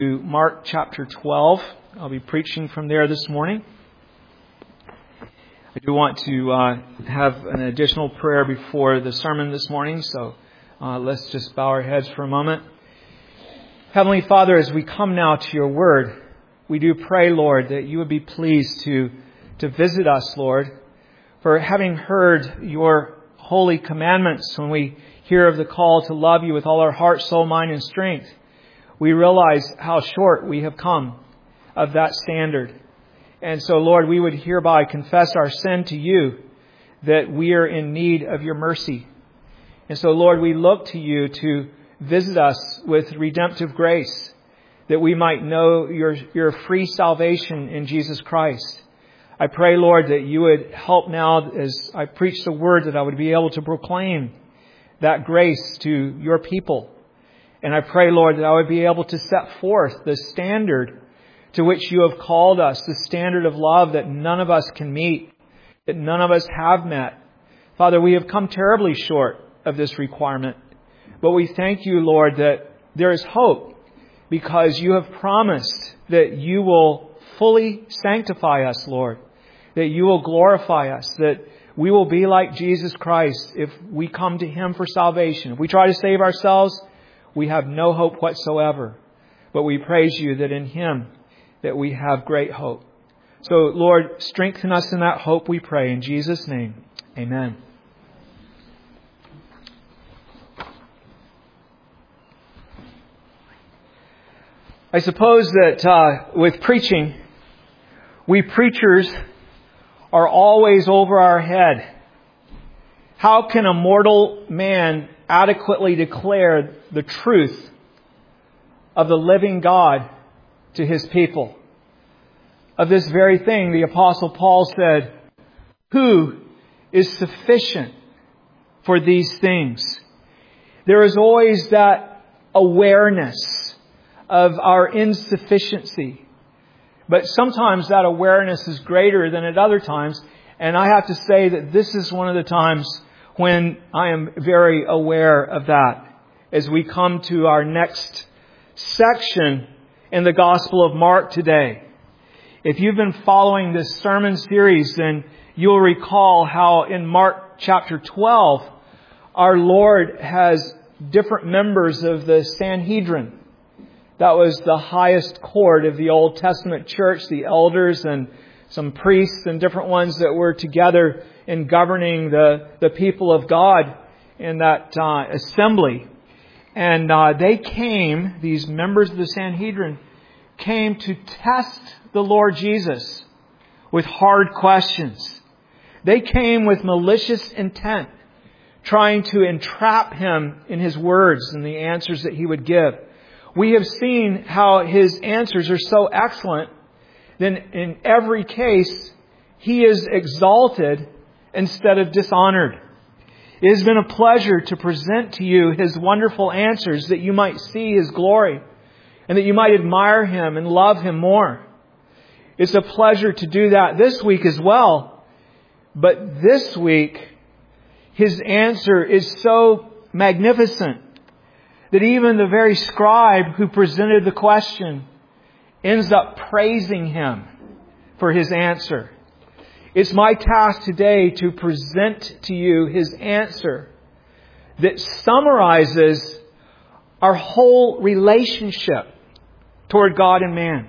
to Mark chapter 12. I'll be preaching from there this morning. I do want to have an additional prayer before the sermon this morning, so let's just bow our heads for a moment. Heavenly Father, as we come now to your word, we do pray, Lord, that you would be pleased to visit us, Lord, for having heard your holy commandments when we hear of the call to love you with all our heart, soul, mind, and strength. We realize how short we have come of that standard. And so, Lord, we would hereby confess our sin to you, that we are in need of your mercy. And so, Lord, we look to you to visit us with redemptive grace, that we might know your free salvation in Jesus Christ. I pray, Lord, that you would help now as I preach the word, that I would be able to proclaim that grace to your people. And I pray, Lord, that I would be able to set forth the standard to which you have called us, the standard of love that none of us can meet, that none of us have met. Father, we have come terribly short of this requirement. But we thank you, Lord, that there is hope, because you have promised that you will fully sanctify us, Lord, that you will glorify us, that we will be like Jesus Christ if we come to him for salvation. If we try to save ourselves, we have no hope whatsoever. But we praise you that in him that we have great hope. So, Lord, strengthen us in that hope, we pray. In Jesus' name, amen. I suppose that with preaching, we preachers are always over our head. How can a mortal man adequately declare the truth of the living God to his people? Of this very thing, the Apostle Paul said, "Who is sufficient for these things?" There is always that awareness of our insufficiency. But sometimes that awareness is greater than at other times. And I have to say that this is one of the times when I am very aware of that. As we come to our next section in the Gospel of Mark today. If you've been following this sermon series, then you'll recall how in Mark chapter 12, our Lord has different members of the Sanhedrin. That was the highest court of the Old Testament church, the elders and some priests and different ones that were together in governing the people of God in that assembly. And they came, these members of the Sanhedrin, came to test the Lord Jesus with hard questions. They came with malicious intent, trying to entrap him in his words and the answers that he would give. We have seen how his answers are so excellent that in every case he is exalted instead of dishonored. It has been a pleasure to present to you his wonderful answers, that you might see his glory and that you might admire him and love him more. It's a pleasure to do that this week as well. But this week, his answer is so magnificent that even the very scribe who presented the question ends up praising him for his answer. It's my task today to present to you his answer that summarizes our whole relationship toward God and man.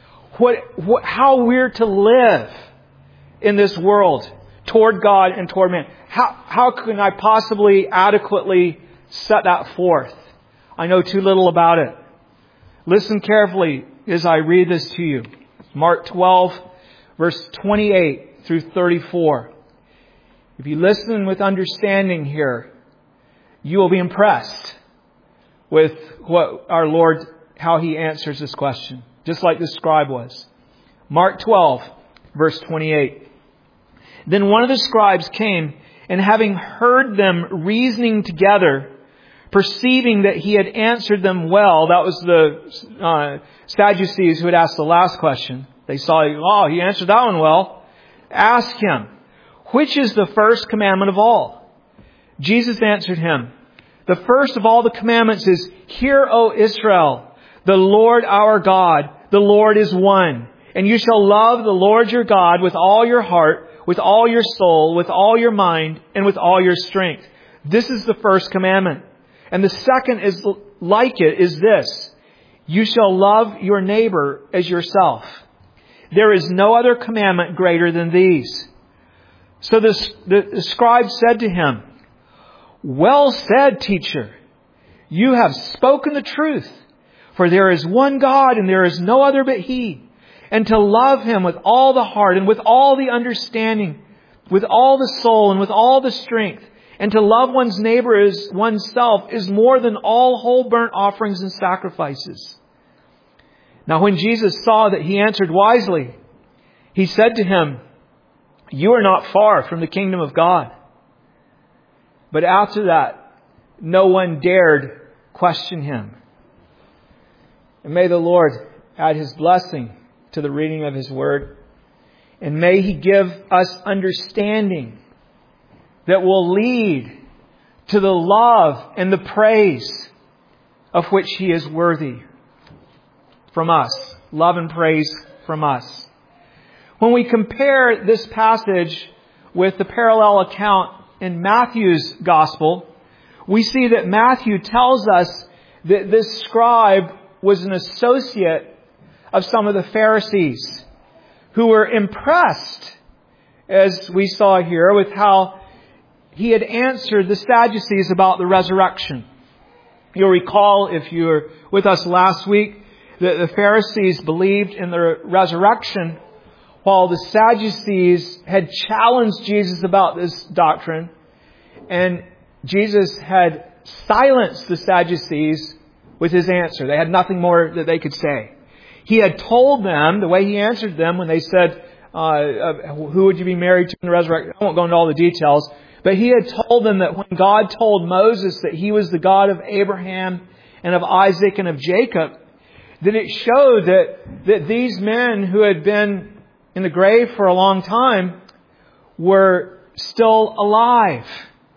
How we're to live in this world toward God and toward man. How can I possibly adequately set that forth? I know too little about it. Listen carefully as I read this to you. Mark 12, verse 28 through 34. If you listen with understanding here, you will be impressed with what our Lord, how he answers this question, just like the scribe was. Mark 12, verse 28. Then one of the scribes came, and having heard them reasoning together, perceiving that he had answered them well, that was the Sadducees who had asked the last question. They saw, he answered that one well. Ask him, which is the first commandment of all? Jesus answered him, the first of all the commandments is, Hear, O Israel, The Lord our God, the Lord is one. And you shall love the Lord your God with all your heart, with all your soul, with all your mind, and with all your strength. This is the first commandment. And the second is like it is this: you shall love your neighbor as yourself. There is no other commandment greater than these. So the scribe said to him, "Well said, teacher. You have spoken the truth. For there is one God and there is no other but He. And to love Him with all the heart and with all the understanding, with all the soul and with all the strength, and to love one's neighbor as oneself is more than all whole burnt offerings and sacrifices." Now when Jesus saw that he answered wisely, He said to him, "You are not far from the kingdom of God." But after that, no one dared question him. And may the Lord add His blessing to the reading of His Word. And may He give us understanding that will lead to the love and the praise of which He is worthy from us. Love and praise from us. When we compare this passage with the parallel account in Matthew's Gospel, we see that Matthew tells us that this scribe was an associate of some of the Pharisees who were impressed, as we saw here, with how he had answered the Sadducees about the resurrection. You'll recall, if you were with us last week, that the Pharisees believed in the resurrection, while the Sadducees had challenged Jesus about this doctrine, and Jesus had silenced the Sadducees with His answer. They had nothing more that they could say. He had told them, the way He answered them when they said, who would you be married to in the resurrection? I won't go into all the details. But He had told them that when God told Moses that He was the God of Abraham and of Isaac and of Jacob, that it showed that these men who had been in the grave for a long time were still alive.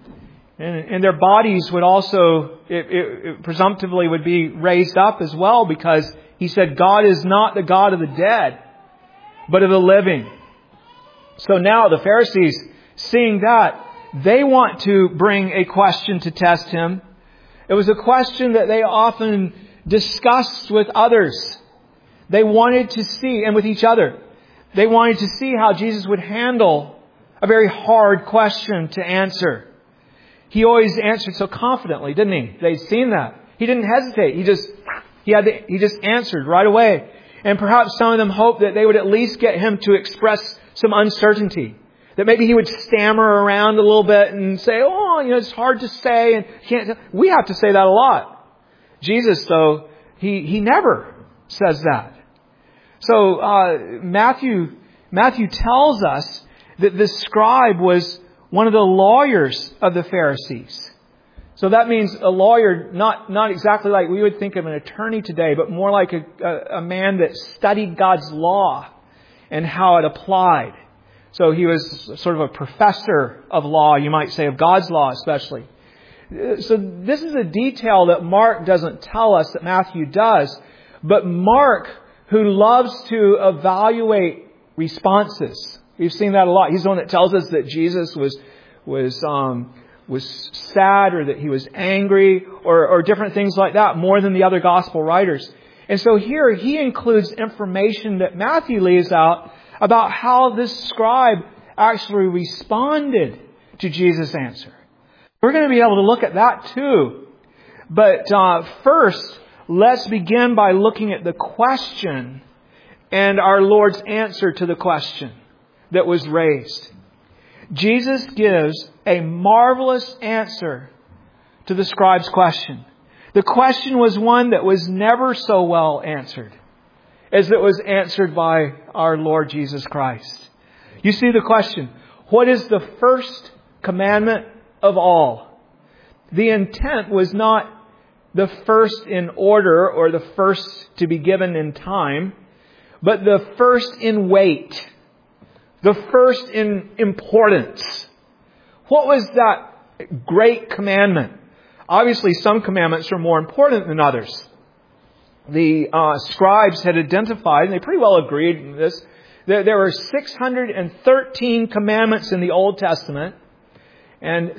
And their bodies would also, it presumptively would be raised up as well, because He said God is not the God of the dead, but of the living. So now the Pharisees, seeing that, they want to bring a question to test Him. It was a question that they often discussed with others. They wanted to see, and with each other, they wanted to see how Jesus would handle a very hard question to answer. He always answered so confidently, didn't He? They'd seen that. He didn't hesitate. He just answered right away. And perhaps some of them hoped that they would at least get Him to express some uncertainty. That maybe He would stammer around a little bit and say, it's hard to say. And can't. We have to say that a lot. Jesus, though, He never says that. So Matthew tells us that this scribe was one of the lawyers of the Pharisees. So that means a lawyer, not exactly like we would think of an attorney today, but more like a man that studied God's law and how it applied. So he was sort of a professor of law, you might say, of God's law especially. So this is a detail that Mark doesn't tell us that Matthew does. But Mark, who loves to evaluate responses, we've seen that a lot. He's the one that tells us that Jesus was sad, or that He was angry, or different things like that, more than the other gospel writers. And so here he includes information that Matthew leaves out about how this scribe actually responded to Jesus' answer. We're going to be able to look at that too. But first, let's begin by looking at the question and our Lord's answer to the question that was raised. Jesus gives a marvelous answer to the scribe's question. The question was one that was never so well answered as it was answered by our Lord Jesus Christ. You see the question, what is the first commandment of all? The intent was not the first in order or the first to be given in time, but the first in weight, the first in importance. What was that great commandment? Obviously, some commandments are more important than others. the scribes had identified, and they pretty well agreed with this, that there were 613 commandments in the Old Testament, and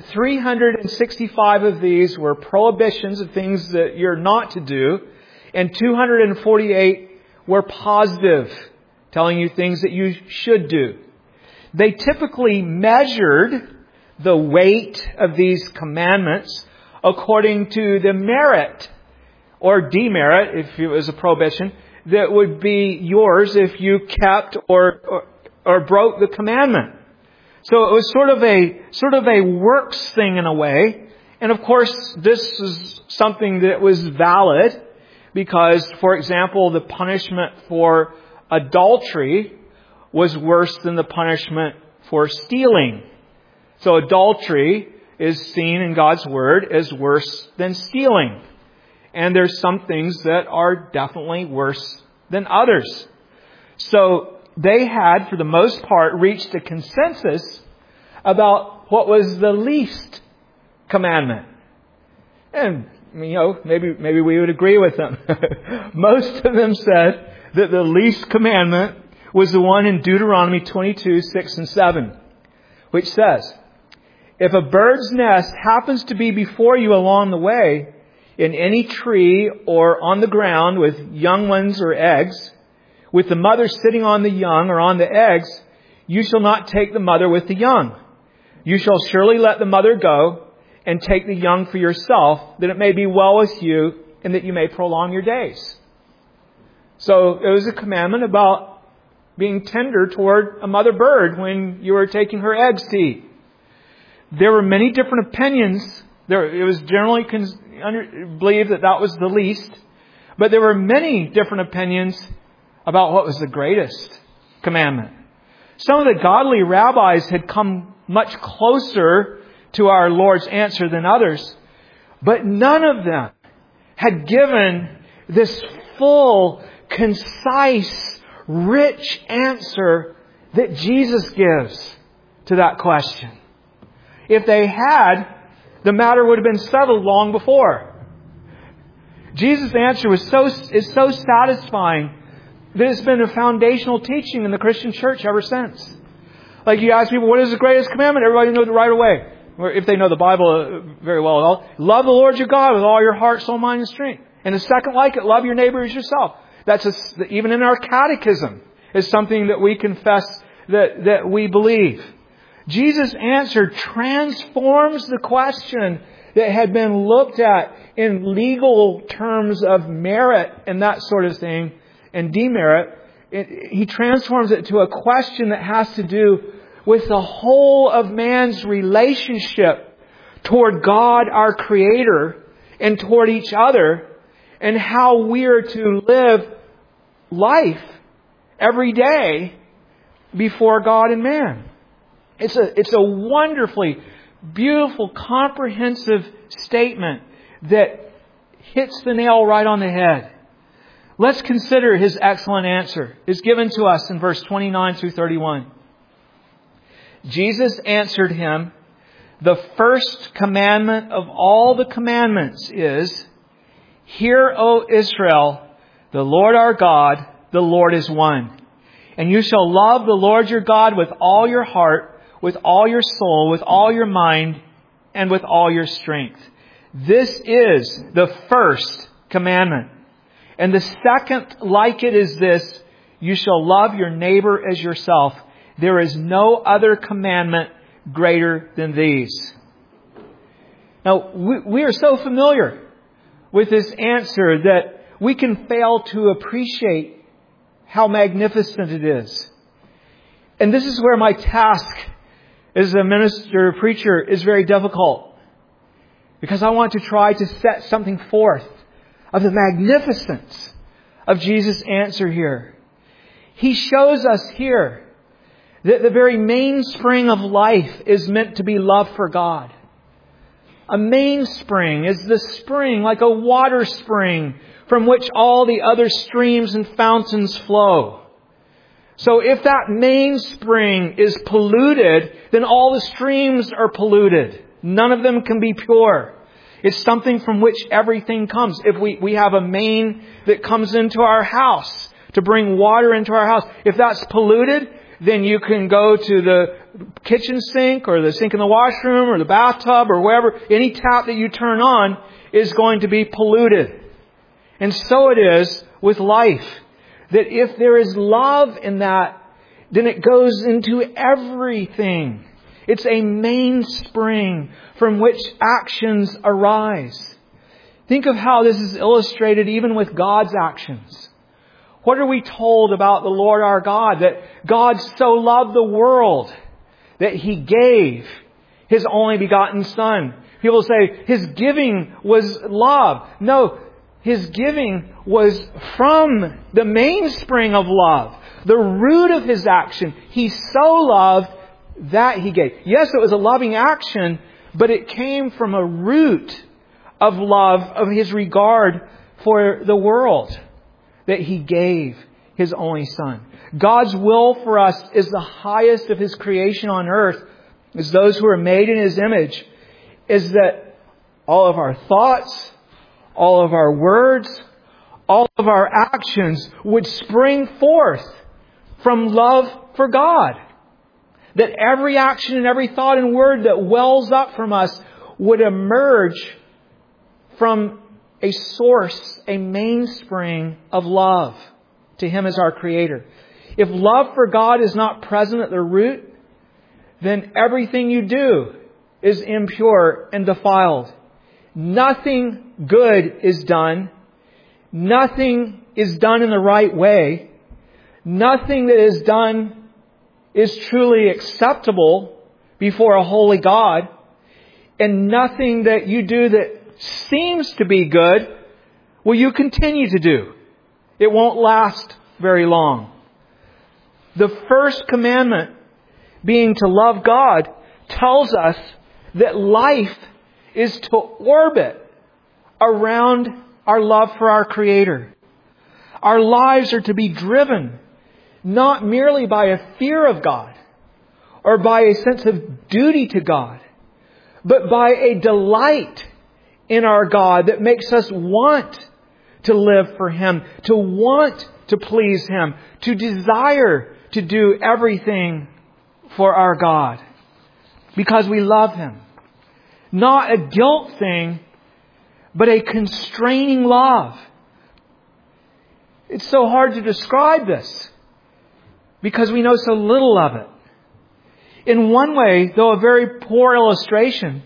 365 of these were prohibitions of things that you're not to do, and 248 were positive, telling you things that you should do. They typically measured the weight of these commandments according to the merit or demerit, if it was a prohibition, that would be yours if you kept or broke the commandment. So it was sort of a works thing in a way. And of course, this is something that was valid because, for example, the punishment for adultery was worse than the punishment for stealing. So adultery is seen in God's Word as worse than stealing. And there's some things that are definitely worse than others. So they had, for the most part, reached a consensus about what was the least commandment. And, maybe we would agree with them. Most of them said that the least commandment was the one in Deuteronomy 22, 6 and 7, which says, "If a bird's nest happens to be before you along the way, in any tree or on the ground with young ones or eggs, with the mother sitting on the young or on the eggs, you shall not take the mother with the young. You shall surely let the mother go and take the young for yourself, that it may be well with you and that you may prolong your days." So it was a commandment about being tender toward a mother bird when you were taking her eggs to eat. There were many different opinions. It was generally believed that was the least. But there were many different opinions about what was the greatest commandment. Some of the godly rabbis had come much closer to our Lord's answer than others. But none of them had given this full, concise, rich answer that Jesus gives to that question. If they had, the matter would have been settled long before. Jesus' answer is so satisfying that it's been a foundational teaching in the Christian church ever since. Like you ask people, what is the greatest commandment? Everybody knows it right away. Or if they know the Bible very well at all. Love the Lord your God with all your heart, soul, mind, and strength. And the second like it, love your neighbor as yourself. That's even in our catechism is something that we confess that we believe. Jesus' answer transforms the question that had been looked at in legal terms of merit and that sort of thing and demerit. He transforms it to a question that has to do with the whole of man's relationship toward God, our Creator, and toward each other, and how we are to live life every day before God and man. It's a wonderfully beautiful, comprehensive statement that hits the nail right on the head. Let's consider His excellent answer. It's given to us in verse 29 through 31. Jesus answered him, "The first commandment of all the commandments is, 'Hear, O Israel, the Lord our God, the Lord is one. And you shall love the Lord your God with all your heart, with all your soul, with all your mind, and with all your strength.' This is the first commandment. And the second like it is this, you shall love your neighbor as yourself. There is no other commandment greater than these." Now, we are so familiar with this answer that we can fail to appreciate how magnificent it is. And this is where my task as a minister, preacher, is very difficult. Because I want to try to set something forth of the magnificence of Jesus' answer here. He shows us here that the very mainspring of life is meant to be love for God. A mainspring is the spring, like a water spring, from which all the other streams and fountains flow. So if that mainspring is polluted, then all the streams are polluted. None of them can be pure. It's something from which everything comes. If we have a main that comes into our house to bring water into our house, if that's polluted, then you can go to the kitchen sink or the sink in the washroom or the bathtub or wherever. Any tap that you turn on is going to be polluted. And so it is with life. That if there is love in that, then it goes into everything. It's a mainspring from which actions arise. Think of how this is illustrated even with God's actions. What are we told about the Lord our God? That God so loved the world that He gave His only begotten Son. People say His giving was love. No, His giving was from the mainspring of love. The root of His action. He so loved that He gave. Yes, it was a loving action, but it came from a root of love, of His regard for the world, that He gave His only Son. God's will for us is the highest of His creation on earth, as those who are made in His image, is that all of our thoughts, all of our words, all of our actions would spring forth from love for God. That every action and every thought and word that wells up from us would emerge from a source, a mainspring of love to Him as our Creator. If love for God is not present at the root, then everything you do is impure and defiled. Nothing good is done. Nothing is done in the right way. Nothing that is done is truly acceptable before a holy God. And nothing that you do that seems to be good will you continue to do. It won't last very long. The first commandment, being to love God, tells us that life is to orbit around our love for our Creator. Our lives are to be driven not merely by a fear of God or by a sense of duty to God, but by a delight in our God that makes us want to live for Him, to want to please Him, to desire to do everything for our God because we love Him. Not a guilt thing, but a constraining love. It's so hard to describe this because we know so little of it. In one way, though a very poor illustration,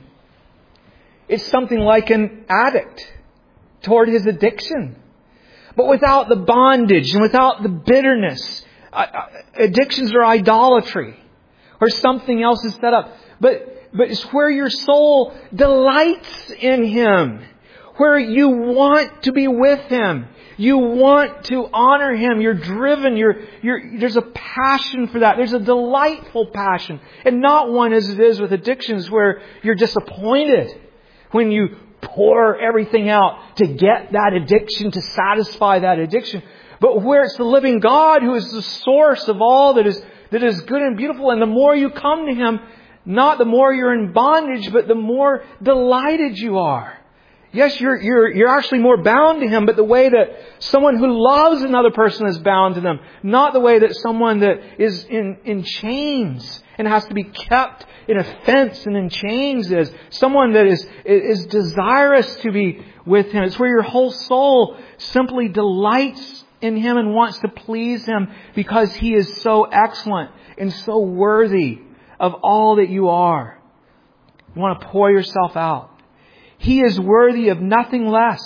it's something like an addict toward his addiction. But without the bondage and without the bitterness. Addictions are idolatry or something else is set up. But it's where your soul delights in Him. Where you want to be with Him. You want to honor Him. You're driven. There's a passion for that. There's a delightful passion. And not one as it is with addictions where you're disappointed when you pour everything out to get that addiction, to satisfy that addiction. But where it's the living God who is the source of all that is good and beautiful. And the more you come to Him, not the more you're in bondage, but the more delighted you are. Yes, you're actually more bound to Him, but the way that someone who loves another person is bound to them. Not the way that someone that is in chains and has to be kept in a fence and in chains is. Someone that is desirous to be with Him. It's where your whole soul simply delights in Him and wants to please Him because He is so excellent and so worthy of all that you are. You want to pour yourself out. He is worthy of nothing less.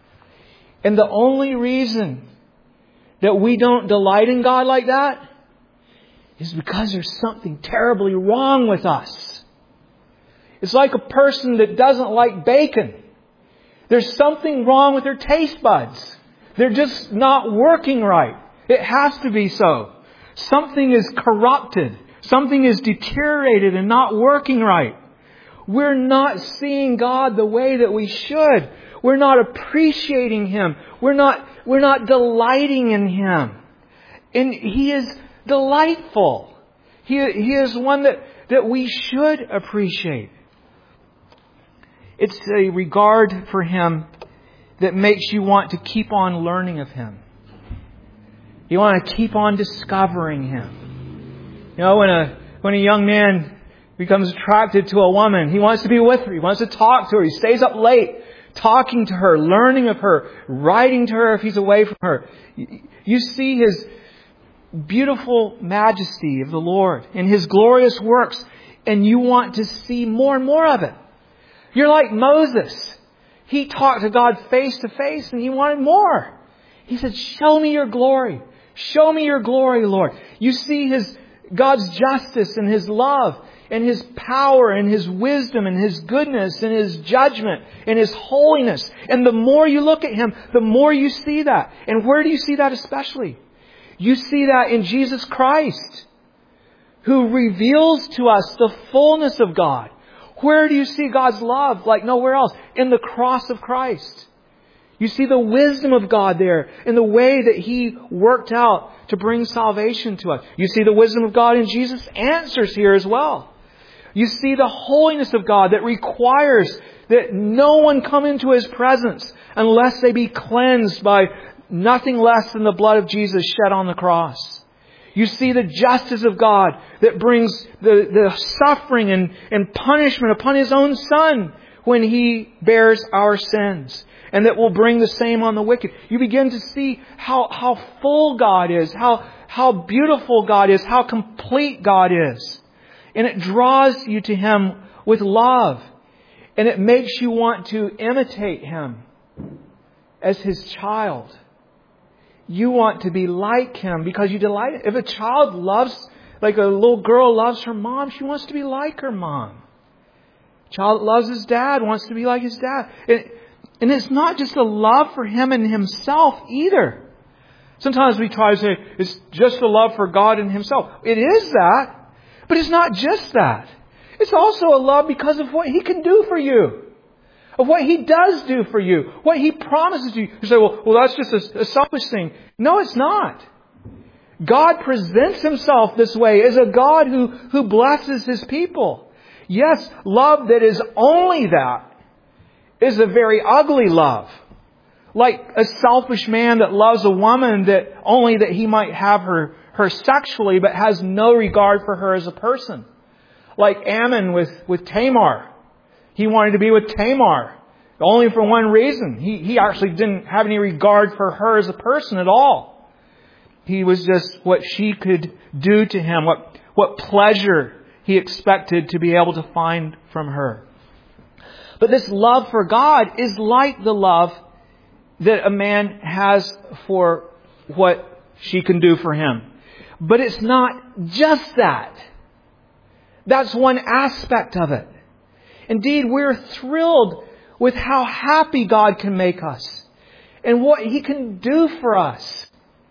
And the only reason that we don't delight in God like that is because there's something terribly wrong with us. It's like a person that doesn't like bacon. There's something wrong with their taste buds. They're just not working right. It has to be so. Something is corrupted. Something is deteriorated and not working right. We're not seeing God the way that we should. We're not appreciating Him. We're not delighting in Him. And He is delightful. He is one that we should appreciate. It's a regard for Him that makes you want to keep on learning of Him. You want to keep on discovering Him. You know, when a young man becomes attracted to a woman, he wants to be with her. He wants to talk to her. He stays up late talking to her, learning of her, writing to her if he's away from her. You see His beautiful majesty of the Lord and His glorious works, and you want to see more and more of it. You're like Moses. He talked to God face to face and he wanted more. He said, show me your glory. Show me your glory, Lord. You see God's justice and His love and His power and His wisdom and His goodness and His judgment and His holiness. And the more you look at Him, the more you see that. And where do you see that especially? You see that in Jesus Christ, who reveals to us the fullness of God. Where do you see God's love like nowhere else? In the cross of Christ. You see the wisdom of God there in the way that He worked out to bring salvation to us. You see the wisdom of God in Jesus' answers here as well. You see the holiness of God that requires that no one come into His presence unless they be cleansed by nothing less than the blood of Jesus shed on the cross. You see the justice of God that brings the suffering and punishment upon His own Son when He bears our sins. And that will bring the same on the wicked. You begin to see how full God is, how beautiful God is, how complete God is. And it draws you to Him with love. And it makes you want to imitate Him as His child. You want to be like Him because you delight. If a child loves, like a little girl loves her mom, she wants to be like her mom. A child that loves his dad wants to be like his dad. And it's not just a love for Him and Himself either. Sometimes we try to say it's just a love for God and Himself. It is that. But it's not just that. It's also a love because of what He can do for you. Of what He does do for you. What He promises you. You say, well that's just a selfish thing. No, it's not. God presents Himself this way as a God who blesses His people. Yes, love that is only that is a very ugly love. Like a selfish man that loves a woman that only that he might have her sexually, but has no regard for her as a person. Like Ammon with Tamar. He wanted to be with Tamar only for one reason. He actually didn't have any regard for her as a person at all. He was just what she could do to him, what pleasure he expected to be able to find from her. But this love for God is like the love that a man has for what she can do for him. But it's not just that. That's one aspect of it. Indeed, we're thrilled with how happy God can make us and what He can do for us.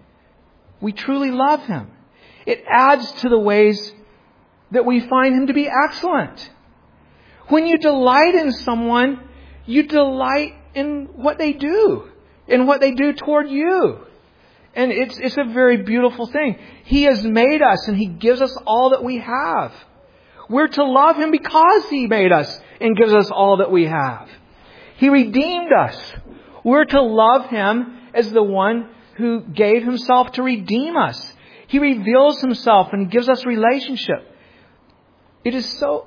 We truly love Him. It adds to the ways that we find Him to be excellent. When you delight in someone, you delight in what they do, in what they do toward you. And it's a very beautiful thing. He has made us and He gives us all that we have. We're to love Him because He made us and gives us all that we have. He redeemed us. We're to love Him as the one who gave Himself to redeem us. He reveals Himself and gives us relationship. It is so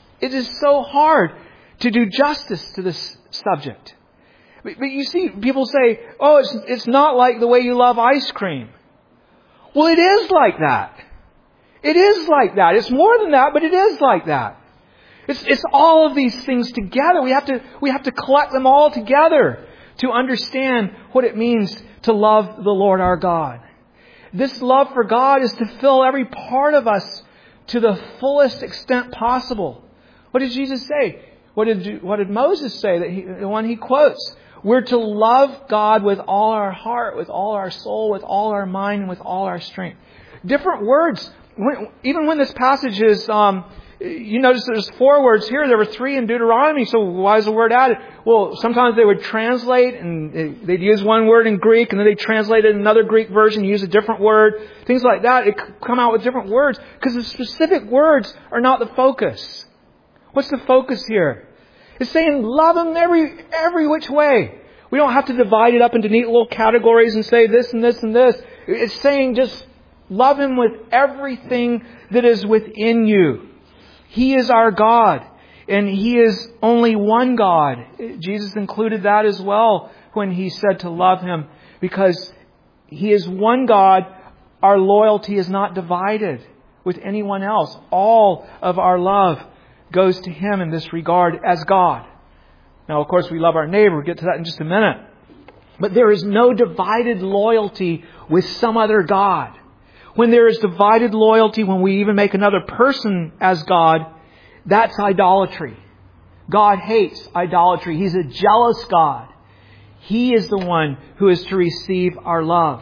hard to do justice to this subject. But you see, people say, oh, it's not like the way you love ice cream. Well, it is like that. It is like that. It's more than that, but it is like that. It's all of these things together. We have to collect them all together to understand what it means to love the Lord our God. This love for God is to fill every part of us to the fullest extent possible. What did Jesus say? What did Moses say? The one he quotes. We're to love God with all our heart, with all our soul, with all our mind, and with all our strength. Different words. Even when this passage is, you notice there's 4 words here. There were 3 in Deuteronomy. So why is the word added? Well, sometimes they would translate and they'd use one word in Greek and then they translated another Greek version, use a different word. Things like that. It could come out with different words because the specific words are not the focus. What's the focus here? It's saying love Him every which way. We don't have to divide it up into neat little categories and say this and this and this. It's saying just love Him with everything that is within you. He is our God. And He is only one God. Jesus included that as well when He said to love Him. Because He is one God, our loyalty is not divided with anyone else. All of our love goes to Him in this regard as God. Now, of course, we love our neighbor. We'll get to that in just a minute. But there is no divided loyalty with some other God. When there is divided loyalty, when we even make another person as God, that's idolatry. God hates idolatry. He's a jealous God. He is the one who is to receive our love.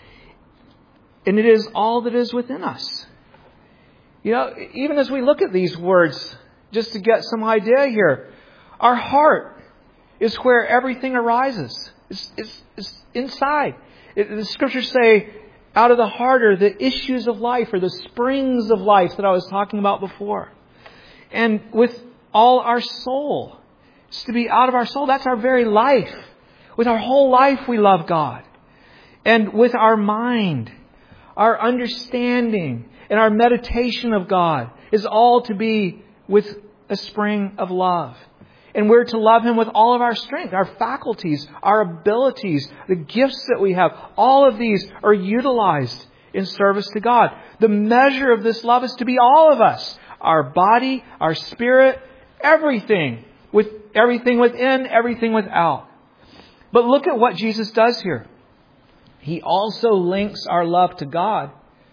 And it is all that is within us. You know, even as we look at these words, just to get some idea here, our heart is where everything arises. It's inside. The Scriptures say, out of the heart are the issues of life, or the springs of life that I was talking about before. And with all our soul, it's to be out of our soul. That's our very life. With our whole life we love God. And with our mind, our understanding, and our meditation of God is all to be with a spring of love. And we're to love Him with all of our strength, our faculties, our abilities, the gifts that we have. All of these are utilized in service to God. The measure of this love is to be all of us. Our body, our spirit, everything. With everything within, everything without. But look at what Jesus does here. He also links our love to God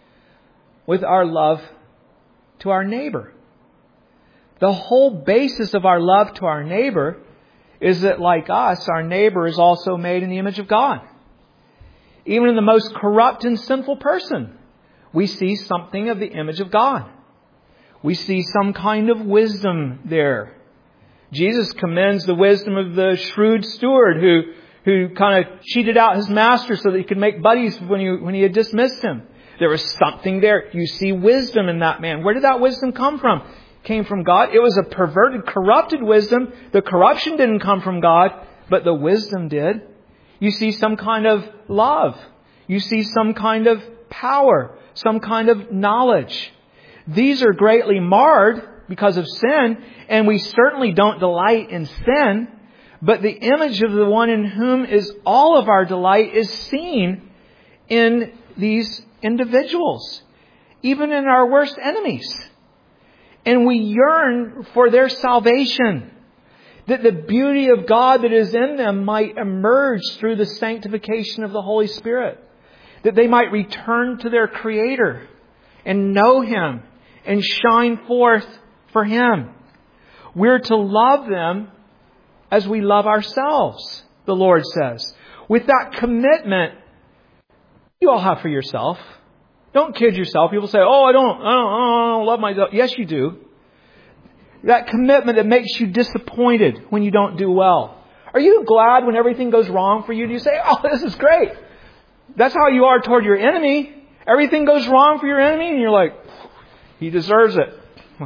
with our love to our neighbor. The whole basis of our love to our neighbor is that, like us, our neighbor is also made in the image of God. Even in the most corrupt and sinful person, we see something of the image of God. We see some kind of wisdom there. Jesus commends the wisdom of the shrewd steward who kind of cheated out his master so that he could make buddies when he had dismissed him. There was something there. You see wisdom in that man. Where did that wisdom come from? It came from God. It was a perverted, corrupted wisdom. The corruption didn't come from God, but the wisdom did. You see some kind of love. You see some kind of power, some kind of knowledge. These are greatly marred because of sin, and we certainly don't delight in sin. But the image of the one in whom is all of our delight is seen in these individuals, even in our worst enemies. And we yearn for their salvation, that the beauty of God that is in them might emerge through the sanctification of the Holy Spirit, that they might return to their Creator and know Him and shine forth for Him. We're to love them as we love ourselves, the Lord says. With that commitment you all have for yourself. Don't kid yourself. People say, I don't love myself. Yes, you do. That commitment that makes you disappointed when you don't do well. Are you glad when everything goes wrong for you? Do you say, this is great? That's how you are toward your enemy. Everything goes wrong for your enemy and you're like, he deserves it.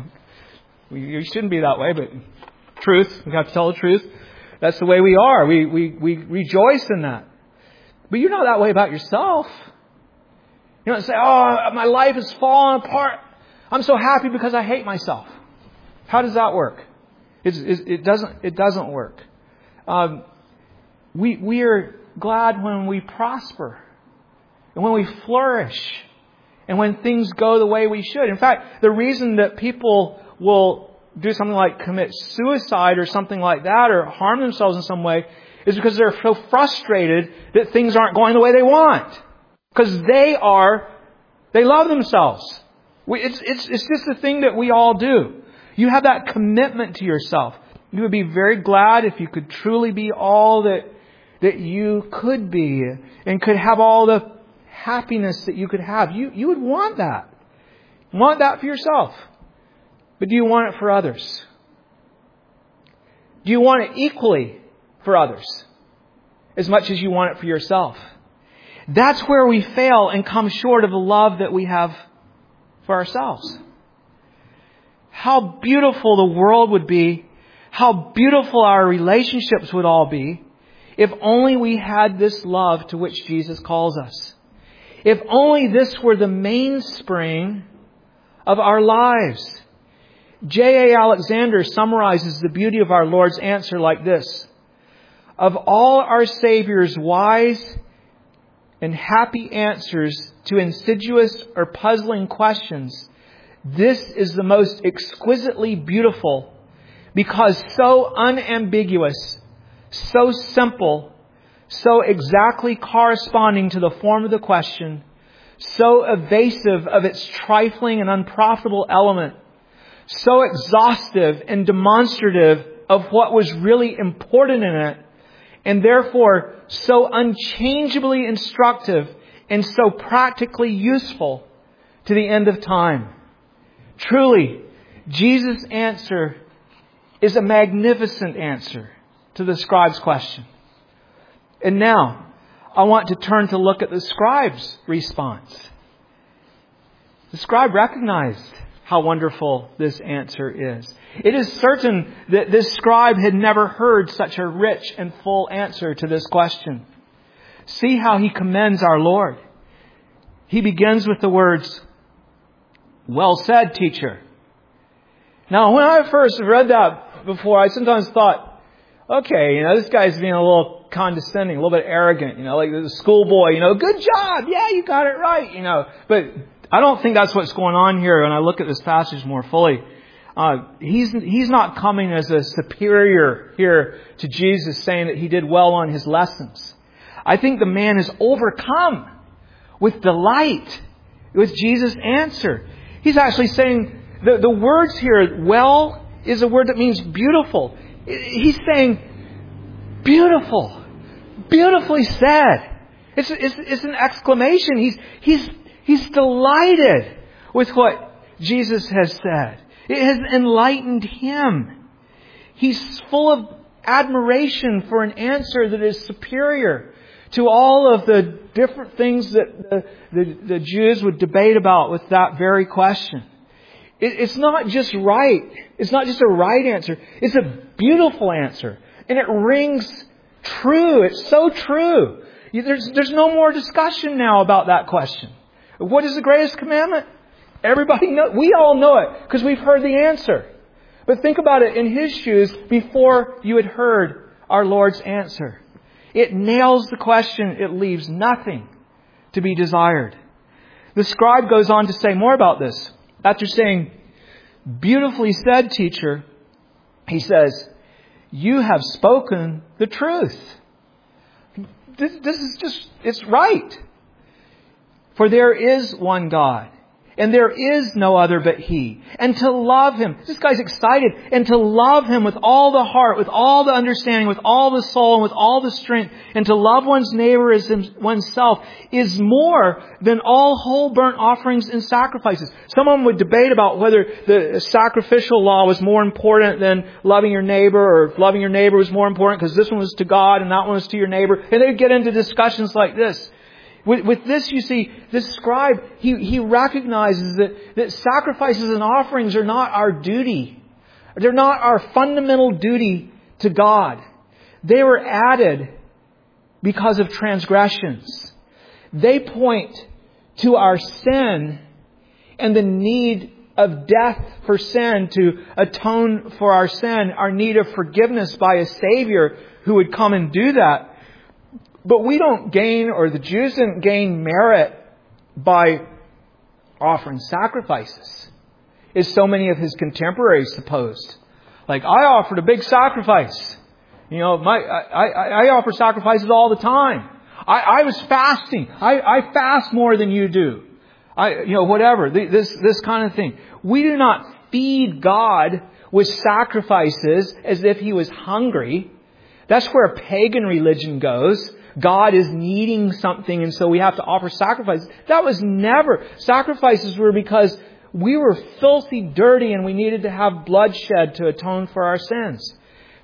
You shouldn't be that way, but truth. We have to tell the truth. That's the way we are. We rejoice in that. But you're not that way about yourself. You don't say, my life is falling apart. I'm so happy because I hate myself. How does that work? It doesn't work. We are glad when we prosper and when we flourish and when things go the way we should. In fact, the reason that people will do something like commit suicide or something like that or harm themselves in some way is because they're so frustrated that things aren't going the way they want. Because they love themselves. It's just a thing that we all do. You have that commitment to yourself. You would be very glad if you could truly be all that you could be and could have all the happiness that you could have. You would want that. You want that for yourself. But do you want it for others? Do you want it equally for others as much as you want it for yourself? That's where we fail and come short of the love that we have for ourselves. How beautiful the world would be how beautiful our relationships would all be if only we had this love to which Jesus calls us. If only this were the mainspring of our lives. J.A. Alexander summarizes the beauty of our Lord's answer like this: of all our Savior's wise and happy answers to insidious or puzzling questions, this is the most exquisitely beautiful, because so unambiguous, so simple, so exactly corresponding to the form of the question, so evasive of its trifling and unprofitable element, so exhaustive and demonstrative of what was really important in it, and therefore so unchangeably instructive and so practically useful to the end of time. Truly, Jesus' answer is a magnificent answer to the scribe's question. And now, I want to turn to look at the scribe's response. The scribe recognized how wonderful this answer is. It is certain that this scribe had never heard such a rich and full answer to this question. See how he commends our Lord. He begins with the words, "Well said, teacher." Now, when I first read that before, I sometimes thought, okay, this guy's being a little condescending, a little bit arrogant, like the schoolboy, good job, yeah, you got it right, But I don't think that's what's going on here when I look at this passage more fully. He's not coming as a superior here to Jesus, saying that he did well on his lessons. I think the man is overcome with delight with Jesus' answer. He's actually saying the words here, well, is a word that means beautiful. He's saying, beautiful, beautifully said. It's an exclamation. He's delighted with what Jesus has said. It has enlightened him. He's full of admiration for an answer that is superior to all of the different things that the Jews would debate about with that very question. It's not just right. It's not just a right answer. It's a beautiful answer. And it rings true. It's so true. There's no more discussion now about that question. What is the greatest commandment? Everybody knows. We all know it because we've heard the answer. But think about it in his shoes before you had heard our Lord's answer. It nails the question. It leaves nothing to be desired. The scribe goes on to say more about this. After saying, "Beautifully said, teacher," he says, "You have spoken the truth." This is just, it's right. For there is one God, and there is no other but He. And to love Him, this guy's excited, and to love Him with all the heart, with all the understanding, with all the soul, and with all the strength, and to love one's neighbor as oneself is more than all whole burnt offerings and sacrifices. Someone would debate about whether the sacrificial law was more important than loving your neighbor, or if loving your neighbor was more important because this one was to God and that one was to your neighbor. And they'd get into discussions like this. With this, you see, this scribe, he recognizes that sacrifices and offerings are not our duty. They're not our fundamental duty to God. They were added because of transgressions. They point to our sin and the need of death for sin to atone for our sin, our need of forgiveness by a Savior who would come and do that. But we don't gain, or the Jews didn't gain merit by offering sacrifices, as so many of his contemporaries supposed. Like, I offered a big sacrifice. I offer sacrifices all the time. I was fasting. I fast more than you do. Whatever. This kind of thing. We do not feed God with sacrifices as if He was hungry. That's where pagan religion goes. God is needing something, and so we have to offer sacrifices. That was never. Sacrifices were because we were filthy dirty and we needed to have bloodshed to atone for our sins.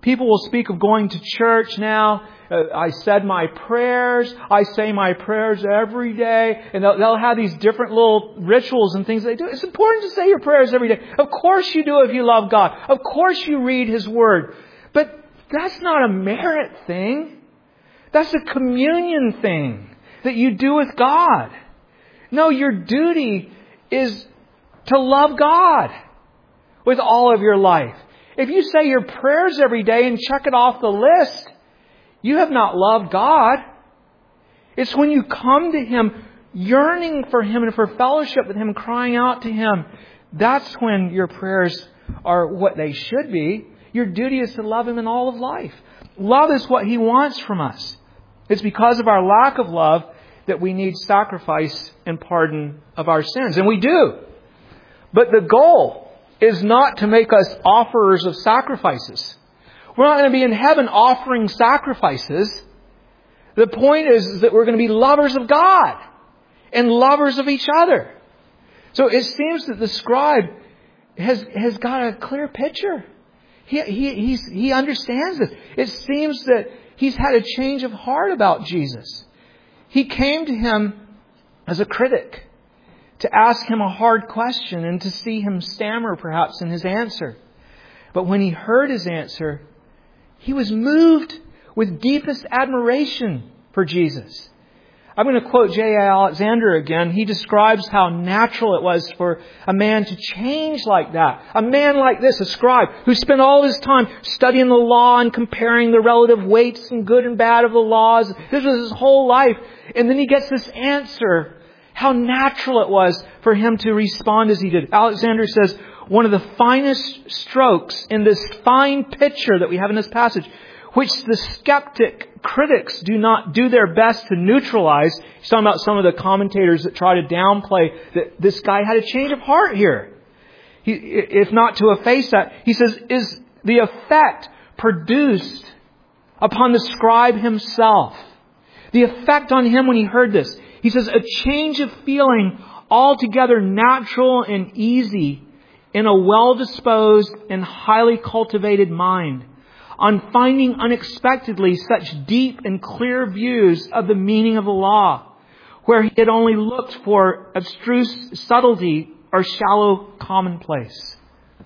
People will speak of going to church now. I said my prayers. I say my prayers every day. And they'll have these different little rituals and things they do. It's important to say your prayers every day. Of course you do if you love God. Of course you read His Word. But that's not a merit thing. That's a communion thing that you do with God. No, your duty is to love God with all of your life. If you say your prayers every day and check it off the list, you have not loved God. It's when you come to Him, yearning for Him and for fellowship with Him, crying out to Him, that's when your prayers are what they should be. Your duty is to love Him in all of life. Love is what He wants from us. It's because of our lack of love that we need sacrifice and pardon of our sins. And we do. But the goal is not to make us offerers of sacrifices. We're not going to be in heaven offering sacrifices. The point is that we're going to be lovers of God and lovers of each other. So it seems that the scribe has got a clear picture. He understands this. It seems that he's had a change of heart about Jesus. He came to Him as a critic, to ask Him a hard question and to see Him stammer perhaps in His answer. But when he heard His answer, he was moved with deepest admiration for Jesus. I'm going to quote J.A. Alexander again. He describes how natural it was for a man to change like that. A man like this, a scribe, who spent all his time studying the law and comparing the relative weights and good and bad of the laws. This was his whole life. And then he gets this answer. How natural it was for him to respond as he did. Alexander says, one of the finest strokes in this fine picture that we have in this passage, which the skeptic critics do not do their best to neutralize. He's talking about some of the commentators that try to downplay that this guy had a change of heart here. If not to efface that, he says, is the effect produced upon the scribe himself. The effect on him when he heard this. He says, a change of feeling altogether natural and easy in a well-disposed and highly cultivated mind, on finding unexpectedly such deep and clear views of the meaning of the law, where he had only looked for abstruse subtlety or shallow commonplace.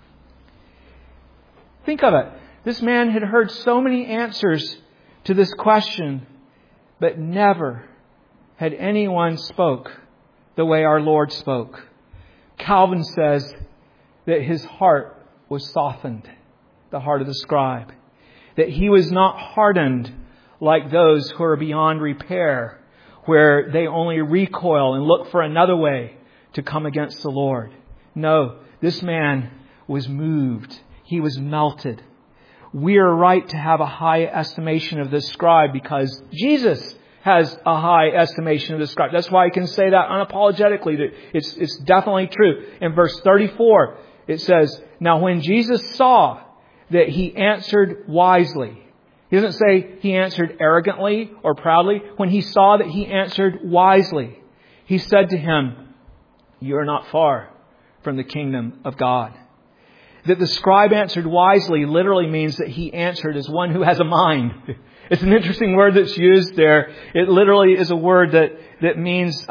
Think of it. This man had heard so many answers to this question, but never had anyone spoke the way our Lord spoke. Calvin says that his heart was softened, the heart of the scribe. That he was not hardened like those who are beyond repair, where they only recoil and look for another way to come against the Lord. No, this man was moved. He was melted. We are right to have a high estimation of this scribe because Jesus has a high estimation of the scribe. That's why I can say that unapologetically. That it's definitely true. In verse 34, it says, now when Jesus saw that he answered wisely. He doesn't say he answered arrogantly or proudly. When he saw that he answered wisely, he said to him, you are not far from the kingdom of God. That the scribe answered wisely literally means that he answered as one who has a mind. It's an interesting word that's used there. It literally is a word that means,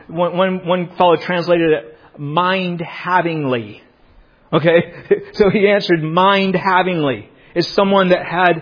one fellow translated it, mind-havingly. Okay, so he answered mind-havingly. Is someone that had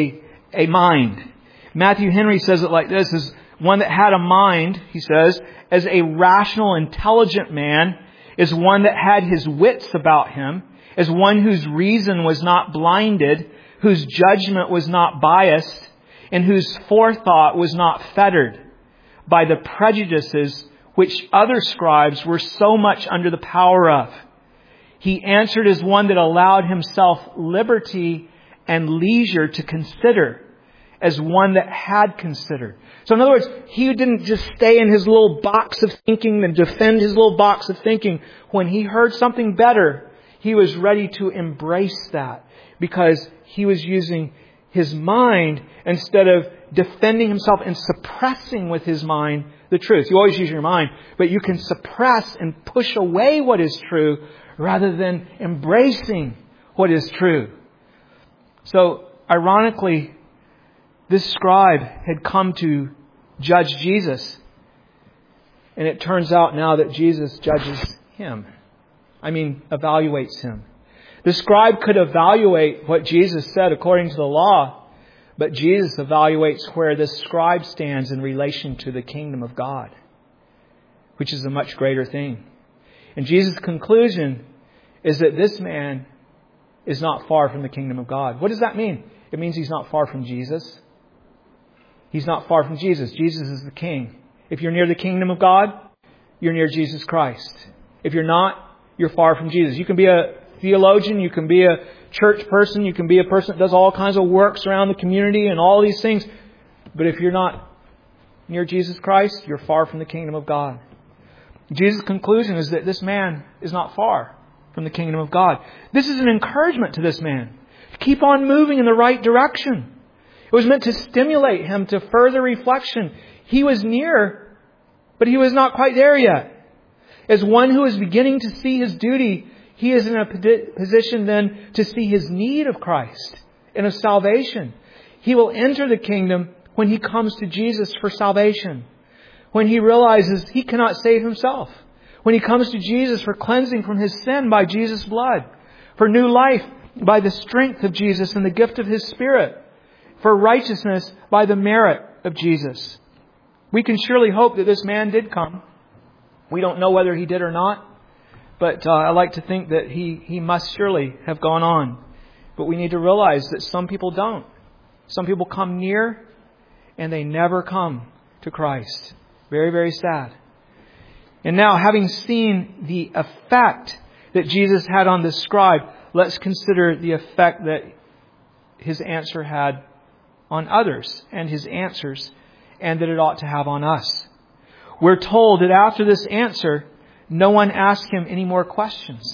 a mind. Matthew Henry says it like this, is one that had a mind, he says, as a rational, intelligent man, is one that had his wits about him, as one whose reason was not blinded, whose judgment was not biased, and whose forethought was not fettered by the prejudices which other scribes were so much under the power of. He answered as one that allowed himself liberty and leisure to consider, as one that had considered. So in other words, he didn't just stay in his little box of thinking and defend his little box of thinking. When he heard something better, he was ready to embrace that because he was using his mind instead of defending himself and suppressing with his mind the truth. You always use your mind, but you can suppress and push away what is true rather than embracing what is true. So ironically, this scribe had come to judge Jesus. And it turns out now that Jesus judges him. Evaluates him. The scribe could evaluate what Jesus said according to the law, but Jesus evaluates where this scribe stands in relation to the kingdom of God, which is a much greater thing. And Jesus' conclusion is that this man is not far from the kingdom of God. What does that mean? It means he's not far from Jesus. He's not far from Jesus. Jesus is the King. If you're near the kingdom of God, you're near Jesus Christ. If you're not, you're far from Jesus. You can be a theologian, you can be a church person, you can be a person that does all kinds of works around the community and all these things. But if you're not near Jesus Christ, you're far from the kingdom of God. Jesus' conclusion is that this man is not far from the kingdom of God. This is an encouragement to this man. Keep on moving in the right direction. It was meant to stimulate him to further reflection. He was near, but he was not quite there yet. As one who is beginning to see his duty, he is in a position then to see his need of Christ and of salvation. He will enter the kingdom when he comes to Jesus for salvation. When he realizes he cannot save himself. When he comes to Jesus for cleansing from his sin by Jesus' blood. For new life by the strength of Jesus and the gift of His Spirit. For righteousness by the merit of Jesus. We can surely hope that this man did come. We don't know whether he did or not. But I like to think that he must surely have gone on. But we need to realize that some people don't. Some people come near and they never come to Christ. Very, very sad. And now, having seen the effect that Jesus had on the scribe, let's consider the effect that His answer had on others and His answers, and that it ought to have on us. We're told that after this answer, no one asked Him any more questions.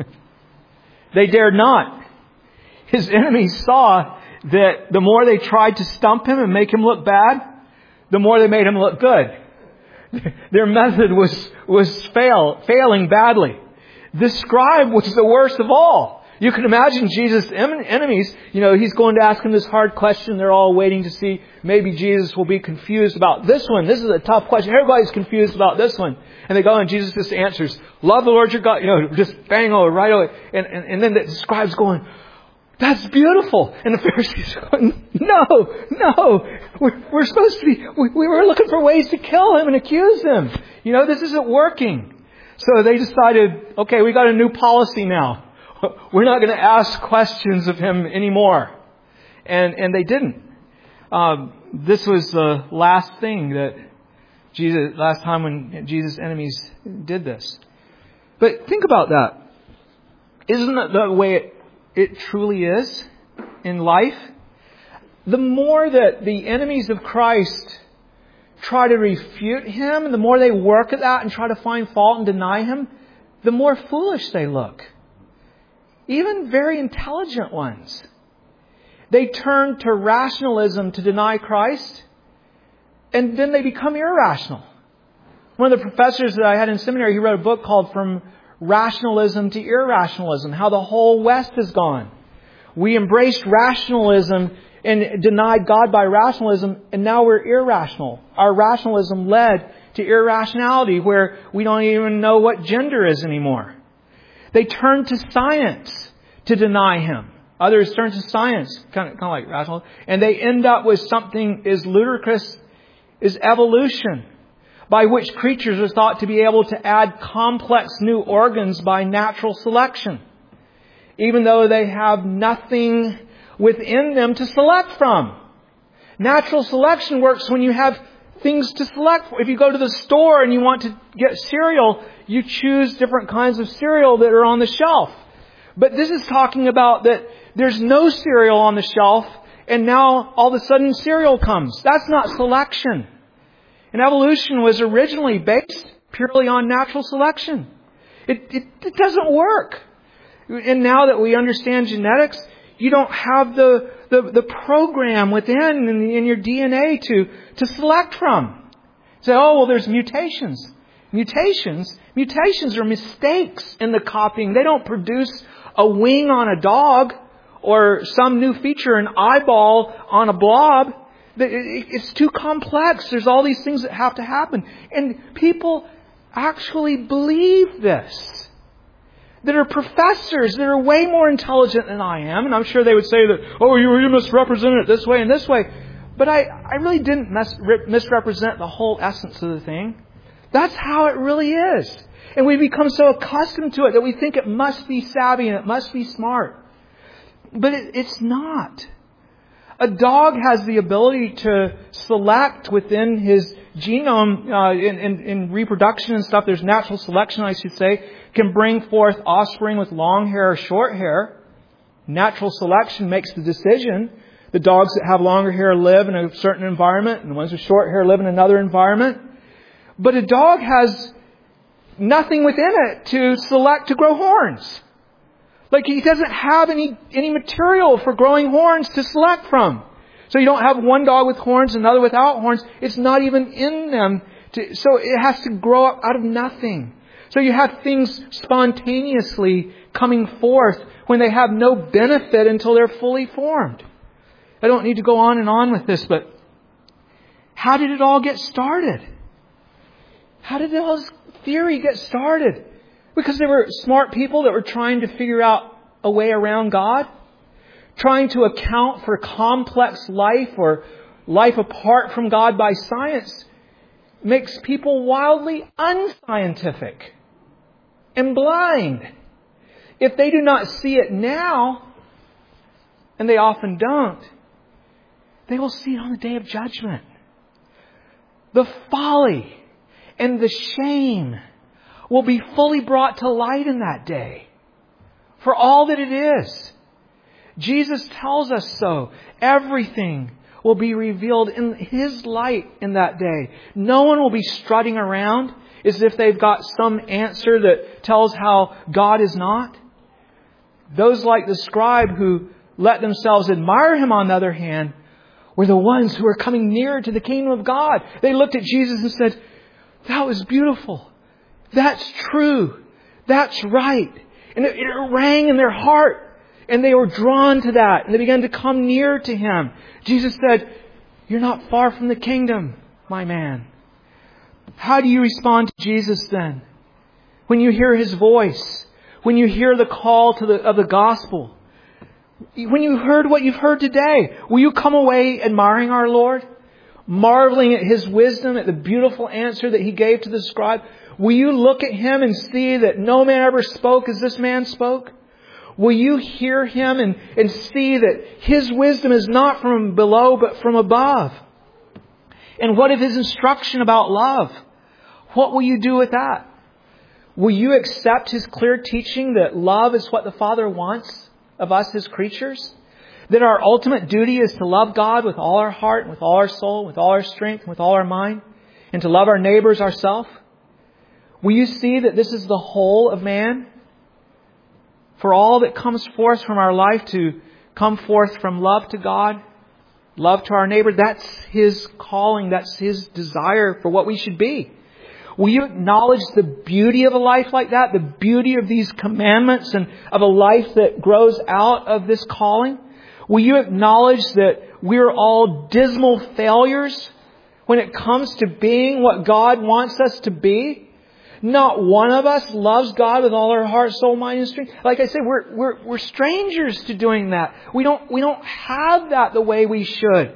They dared not. His enemies saw that the more they tried to stump Him and make Him look bad, the more they made Him look good. Their method was failing badly. This scribe was the worst of all. You can imagine Jesus' enemies. He's going to ask him this hard question. They're all waiting to see maybe Jesus will be confused about this one. This is a tough question. Everybody's confused about this one. And they go and Jesus just answers, love the Lord your God. Just bang over, right away. And then the scribe's going, that's beautiful. And the Pharisees are going, no. We're supposed to be, we were looking for ways to kill him and accuse him. This isn't working. So they decided, okay, we got a new policy now. We're not going to ask questions of him anymore. And they didn't. This was the last time when Jesus' enemies did this. But think about that. Isn't that the way it truly is in life? The more that the enemies of Christ try to refute Him, and the more they work at that and try to find fault and deny Him, the more foolish they look. Even very intelligent ones. They turn to rationalism to deny Christ, and then they become irrational. One of the professors that I had in seminary, he wrote a book called From Rationalism to Irrationalism, how the whole West has gone. We embraced rationalism and denied God by rationalism, and now we're irrational. Our rationalism led to irrationality, where we don't even know what gender is anymore. They turn to science to deny Him. Others turn to science, kind of like rational, and they end up with something as ludicrous as evolution, by which creatures are thought to be able to add complex new organs by natural selection, even though they have nothing within them to select from. Natural selection works when you have things to select for. If you go to the store and you want to get cereal, you choose different kinds of cereal that are on the shelf. But this is talking about that there's no cereal on the shelf, and now all of a sudden cereal comes. That's not selection. And evolution was originally based purely on natural selection. It doesn't work. And now that we understand genetics, you don't have the program within in your DNA to select from. Say, there's mutations. Mutations are mistakes in the copying. They don't produce a wing on a dog or some new feature, an eyeball on a blob. It's too complex. There's all these things that have to happen. And people actually believe this. That are professors that are way more intelligent than I am. And I'm sure they would say that, oh, you misrepresent it this way and this way. But I really didn't misrepresent the whole essence of the thing. That's how it really is. And we become so accustomed to it that we think it must be savvy and it must be smart. But it's not. A dog has the ability to select within his genome in reproduction and stuff. There's natural selection, I should say, can bring forth offspring with long hair or short hair. Natural selection makes the decision. The dogs that have longer hair live in a certain environment, and the ones with short hair live in another environment. But a dog has nothing within it to select to grow horns. Like he doesn't have any material for growing horns to select from. So you don't have one dog with horns and another without horns. It's not even in them. So it has to grow up out of nothing. So you have things spontaneously coming forth when they have no benefit until they're fully formed. I don't need to go on and on with this, but how did it all get started? How did all this theory get started? Because there were smart people that were trying to figure out a way around God, trying to account for complex life or life apart from God by science, makes people wildly unscientific and blind. If they do not see it now, and they often don't, they will see it on the day of judgment. The folly and the shame will be fully brought to light in that day for all that it is. Jesus tells us so. Everything will be revealed in His light in that day. No one will be strutting around as if they've got some answer that tells how God is not. Those like the scribe who let themselves admire Him, on the other hand, were the ones who were coming nearer to the kingdom of God. They looked at Jesus and said, "That was beautiful. That's true. That's right." And it rang in their heart. And they were drawn to that. And they began to come near to Him. Jesus said, "You're not far from the kingdom, my man." How do you respond to Jesus then? When you hear His voice. When you hear the call of the gospel. When you heard what you've heard today. Will you come away admiring our Lord? Marveling at His wisdom, at the beautiful answer that He gave to the scribe? Will you look at Him and see that no man ever spoke as this man spoke? Will you hear Him and see that His wisdom is not from below but from above? And what of His instruction about love? What will you do with that? Will you accept His clear teaching that love is what the Father wants of us, His creatures? That our ultimate duty is to love God with all our heart, and with all our soul, with all our strength, and with all our mind, and to love our neighbors ourselves? Will you see that this is the whole of man? For all that comes forth from our life to come forth from love to God, love to our neighbor, that's His calling, that's His desire for what we should be. Will you acknowledge the beauty of a life like that? The beauty of these commandments and of a life that grows out of this calling? Will you acknowledge that we're all dismal failures when it comes to being what God wants us to be? Not one of us loves God with all our heart, soul, mind, and strength. Like I said, we're strangers to doing that. We don't have that the way we should.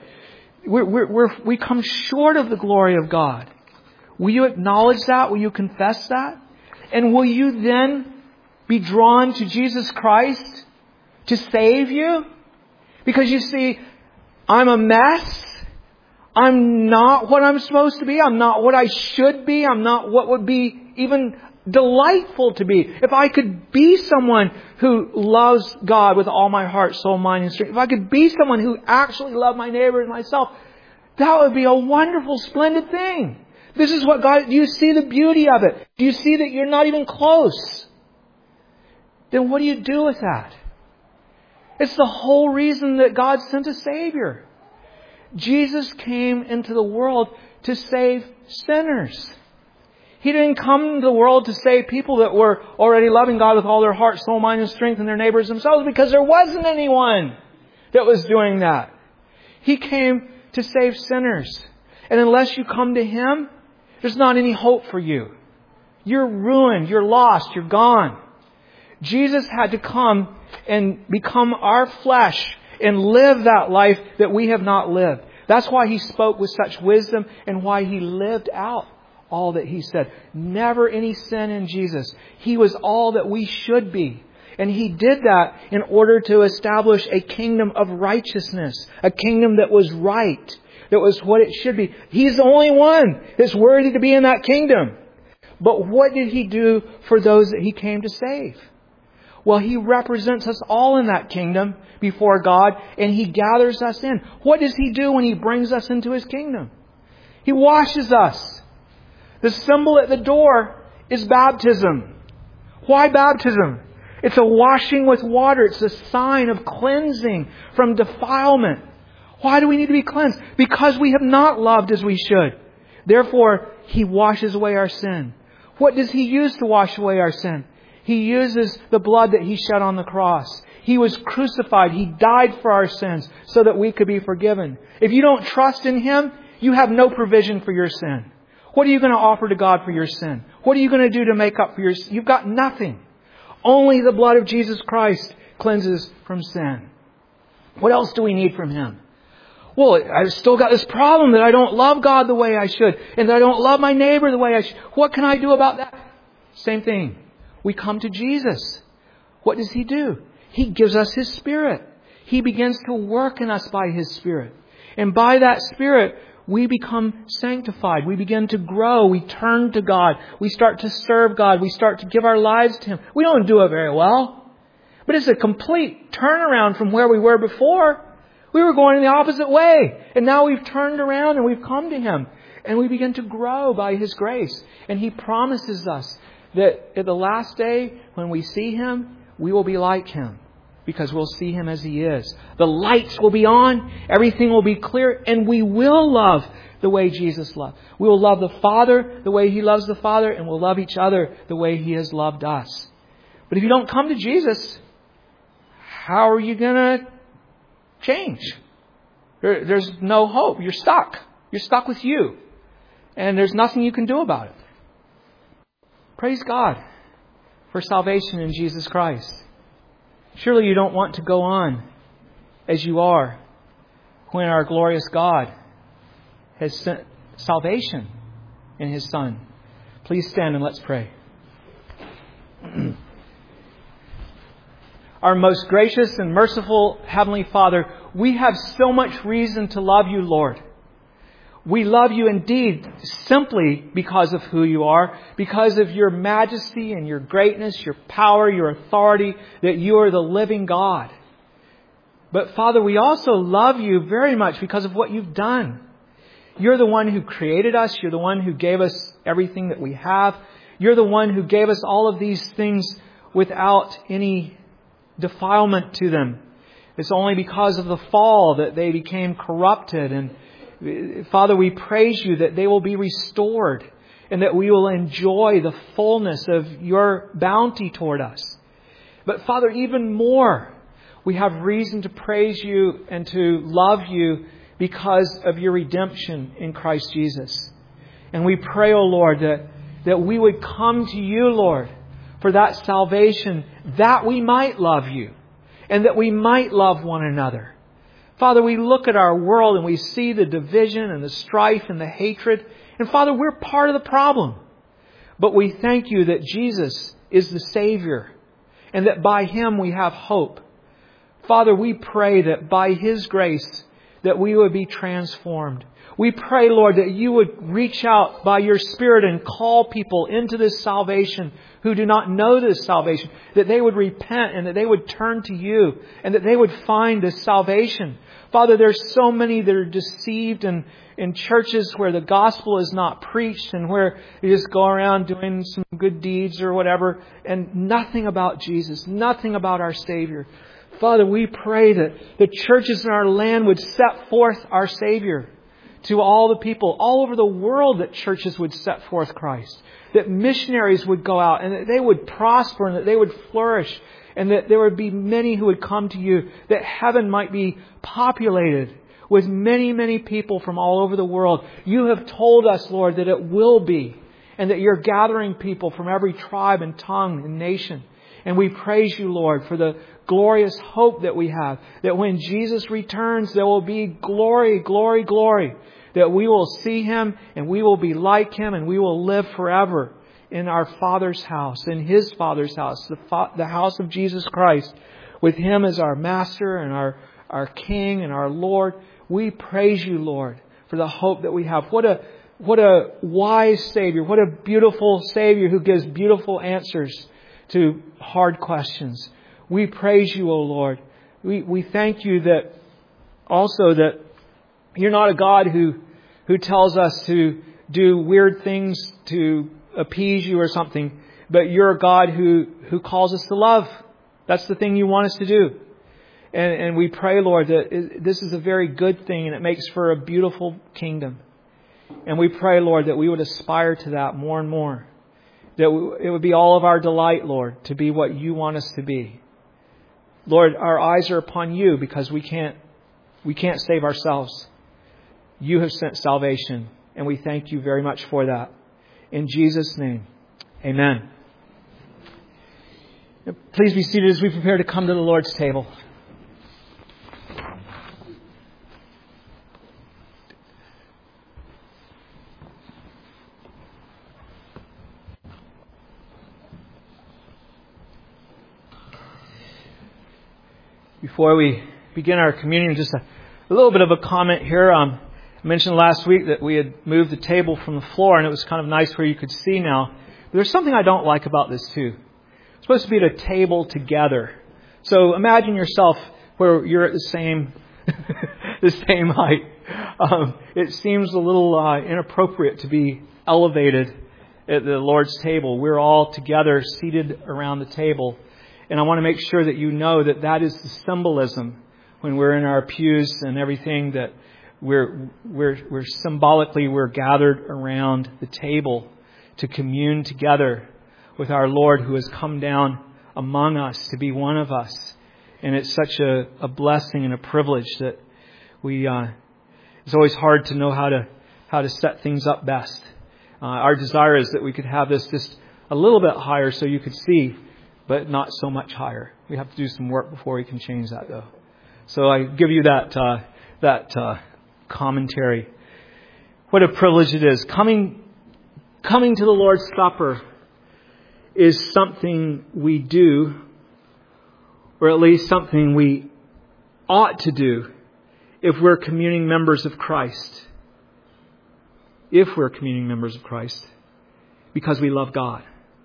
We come short of the glory of God. Will you acknowledge that? Will you confess that? And will you then be drawn to Jesus Christ to save you? Because you see, I'm a mess. I'm not what I'm supposed to be. I'm not what I should be. I'm not what would be even delightful to be. If I could be someone who loves God with all my heart, soul, mind, and strength, if I could be someone who actually loved my neighbor and myself, that would be a wonderful, splendid thing. This is what God... Do you see the beauty of it? Do you see that you're not even close? Then what do you do with that? It's the whole reason that God sent a Savior. Jesus came into the world to save sinners. He didn't come into the world to save people that were already loving God with all their heart, soul, mind, and strength and their neighbors themselves, because there wasn't anyone that was doing that. He came to save sinners. And unless you come to Him, there's not any hope for you. You're ruined. You're lost. You're gone. Jesus had to come and become our flesh and live that life that we have not lived. That's why He spoke with such wisdom and why He lived out all that He said. Never any sin in Jesus. He was all that we should be. And He did that in order to establish a kingdom of righteousness. A kingdom that was right. That was what it should be. He's the only one that's worthy to be in that kingdom. But what did He do for those that He came to save? Well, He represents us all in that kingdom before God, and He gathers us in. What does He do when He brings us into His kingdom? He washes us. The symbol at the door is baptism. Why baptism? It's a washing with water. It's a sign of cleansing from defilement. Why do we need to be cleansed? Because we have not loved as we should. Therefore, He washes away our sin. What does He use to wash away our sin? He uses the blood that He shed on the cross. He was crucified. He died for our sins so that we could be forgiven. If you don't trust in Him, you have no provision for your sin. What are you going to offer to God for your sin? What are you going to do to make up for your sin? You've got nothing. Only the blood of Jesus Christ cleanses from sin. What else do we need from Him? Well, I've still got this problem that I don't love God the way I should, and that I don't love my neighbor the way I should. What can I do about that? Same thing. We come to Jesus. What does He do? He gives us His Spirit. He begins to work in us by His Spirit. And by that Spirit, we become sanctified. We begin to grow. We turn to God. We start to serve God. We start to give our lives to Him. We don't do it very well. But it's a complete turnaround from where we were before. We were going in the opposite way. And now we've turned around and we've come to Him. And we begin to grow by His grace. And He promises us that at the last day, when we see Him, we will be like Him. Because we'll see Him as He is. The lights will be on. Everything will be clear. And we will love the way Jesus loved. We will love the Father the way He loves the Father. And we'll love each other the way He has loved us. But if you don't come to Jesus, how are you going to change? There's no hope. You're stuck. You're stuck with you. And there's nothing you can do about it. Praise God for salvation in Jesus Christ. Surely you don't want to go on as you are when our glorious God has sent salvation in His Son. Please stand and let's pray. Our most gracious and merciful Heavenly Father, we have so much reason to love You, Lord. We love You indeed simply because of who You are, because of Your majesty and Your greatness, Your power, Your authority, that You are the living God. But Father, we also love You very much because of what You've done. You're the one who created us. You're the one who gave us everything that we have. You're the one who gave us all of these things without any defilement to them. It's only because of the fall that they became corrupted. And Father, we praise You that they will be restored and that we will enjoy the fullness of Your bounty toward us. But Father, even more, we have reason to praise You and to love You because of Your redemption in Christ Jesus. And we pray, O Lord, that we would come to You, Lord, for that salvation, that we might love You and that we might love one another. Father, we look at our world and we see the division and the strife and the hatred. And Father, we're part of the problem. But we thank You that Jesus is the Savior and that by Him we have hope. Father, we pray that by His grace that we would be transformed. We pray, Lord, that You would reach out by Your Spirit and call people into this salvation who do not know this salvation, that they would repent and that they would turn to You and that they would find this salvation. Father, there's so many that are deceived in churches where the gospel is not preached and where you just go around doing some good deeds or whatever and nothing about Jesus, nothing about our Savior. Father, we pray that the churches in our land would set forth our Savior to all the people all over the world that churches would set forth Christ, that missionaries would go out and that they would prosper and that they would flourish and that there would be many who would come to you, that heaven might be populated with many, many people from all over the world. You have told us, Lord, that it will be, and that you're gathering people from every tribe and tongue and nation. And we praise you, Lord, for the glorious hope that we have, that when Jesus returns, there will be glory, glory, glory, that we will see Him and we will be like Him and we will live forever in our Father's house, in His Father's house, the house of Jesus Christ, with Him as our Master and our King and our Lord. We praise you, Lord, for the hope that we have. What a wise Savior. What a beautiful Savior who gives beautiful answers to hard questions. We praise you, O Lord. We thank you that also that you're not a God who tells us to do weird things to appease you or something, but you're a God who calls us to love. That's the thing you want us to do. And we pray, Lord, that this is a very good thing and it makes for a beautiful kingdom. And we pray, Lord, that we would aspire to that more and more. That it would be all of our delight, Lord, to be what you want us to be. Lord, our eyes are upon you because we can't save ourselves. You have sent salvation, and we thank you very much for that. In Jesus' name, amen. Please be seated as we prepare to come to the Lord's table. Before we begin our communion, just a little bit of a comment here. I mentioned last week that we had moved the table from the floor, and it was kind of nice where you could see now. But there's something I don't like about this too. It's supposed to be at a table together. So imagine yourself where you're at the same the same height. It seems a little inappropriate to be elevated at the Lord's table. We're all together, seated around the table. And I want to make sure that you know that that is the symbolism when we're in our pews and everything, that we're symbolically gathered around the table to commune together with our Lord who has come down among us to be one of us. And it's such a blessing and a privilege that it's always hard to know how to set things up best. Our desire is that we could have this just a little bit higher so you could see, but not so much higher. We have to do some work before we can change that, though. So I give you that commentary. What a privilege it is. Coming to the Lord's Supper is something we do, or at least something we ought to do if we're communing members of Christ. If we're communing members of Christ, because we love God.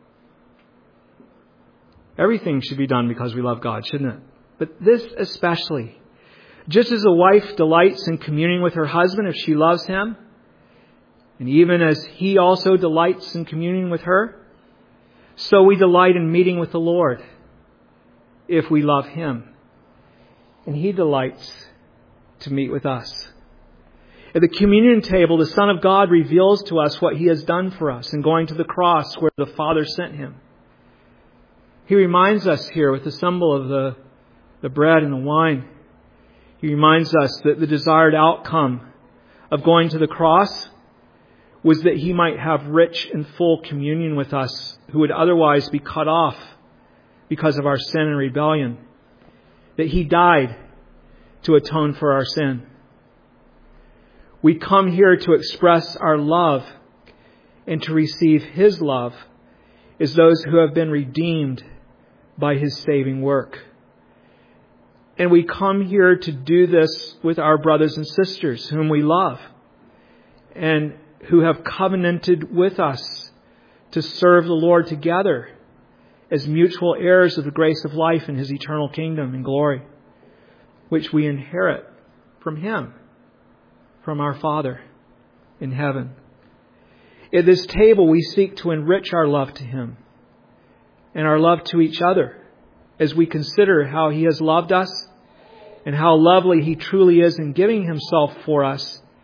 Everything should be done because we love God, shouldn't it? But this especially. Just as a wife delights in communing with her husband if she loves him, and even as he also delights in communing with her, so we delight in meeting with the Lord if we love Him. And He delights to meet with us. At the communion table, the Son of God reveals to us what He has done for us in going to the cross where the Father sent Him. He reminds us here with the symbol of the bread and the wine. He reminds us that the desired outcome of going to the cross was that He might have rich and full communion with us who would otherwise be cut off because of our sin and rebellion. That He died to atone for our sin. We come here to express our love and to receive His love as those who have been redeemed by His saving work. And we come here to do this with our brothers and sisters whom we love and who have covenanted with us to serve the Lord together as mutual heirs of the grace of life in His eternal kingdom and glory, which we inherit from Him, from our Father in heaven. At this table, we seek to enrich our love to Him and our love to each other as we consider how He has loved us and how lovely He truly is in giving Himself for us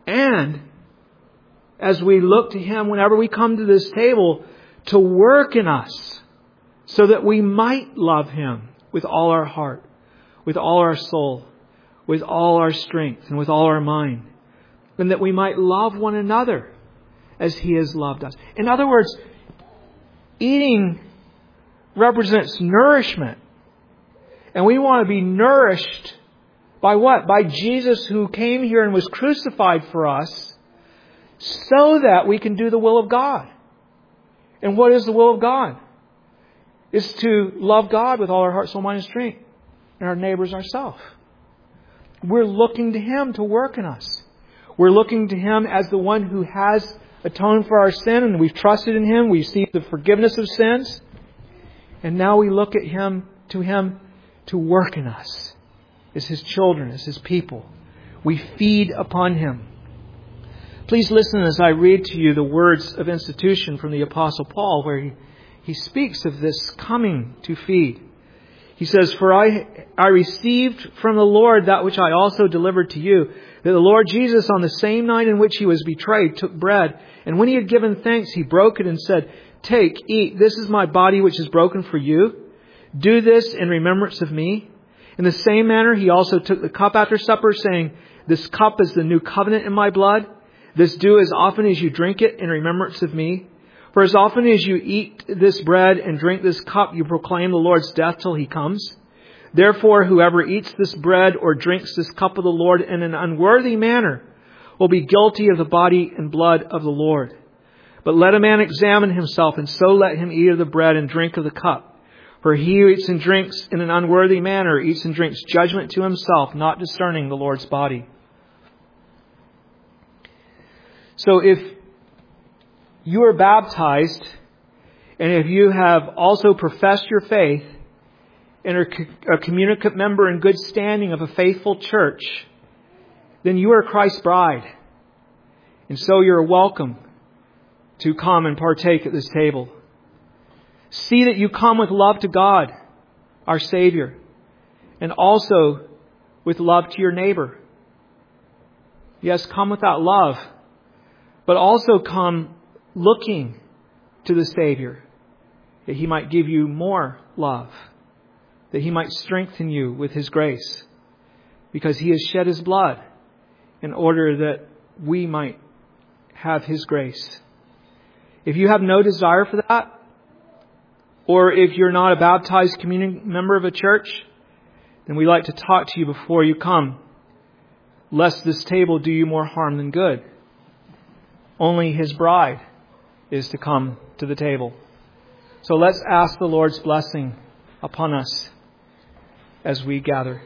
And as we look to Him whenever we come to this table, to work in us so that we might love Him with all our heart, with all our soul, with all our strength, and with all our mind. And that we might love one another as He has loved us. In other words, eating represents nourishment. And we want to be nourished by what? By Jesus, who came here and was crucified for us so that we can do the will of God. And what is the will of God? It's to love God with all our heart, soul, mind, and strength, and our neighbors ourselves. We're looking to Him to work in us. We're looking to Him as the one who has atoned for our sin, and we've trusted in Him. We see the forgiveness of sins. And now we look at Him to work in us as His children, as His people. We feed upon Him. Please listen as I read to you the words of institution from the Apostle Paul, where he speaks of this coming to feed. He says, "For I received from the Lord that which I also delivered to you, that the Lord Jesus, on the same night in which He was betrayed, took bread. And when He had given thanks, He broke it and said, 'Take, eat, this is my body which is broken for you. Do this in remembrance of me.' In the same manner, He also took the cup after supper, saying, 'This cup is the new covenant in my blood. This do as often as you drink it in remembrance of me. For as often as you eat this bread and drink this cup, you proclaim the Lord's death till He comes. Therefore, whoever eats this bread or drinks this cup of the Lord in an unworthy manner will be guilty of the body and blood of the Lord. But let a man examine himself, and so let him eat of the bread and drink of the cup. For he who eats and drinks in an unworthy manner eats and drinks judgment to himself, not discerning the Lord's body.'" So if you are baptized, and if you have also professed your faith, and are a communicant member in good standing of a faithful church, then you are Christ's bride. And so you're welcome to come and partake at this table. See that you come with love to God, our Savior, and also with love to your neighbor. Yes, come with that love, but also come looking to the Savior, that He might give you more love, that He might strengthen you with His grace, because He has shed His blood in order that we might have His grace. If you have no desire for that, or if you're not a baptized communion member of a church, then we'd like to talk to you before you come, lest this table do you more harm than good. Only His bride is to come to the table. So let's ask the Lord's blessing upon us as we gather.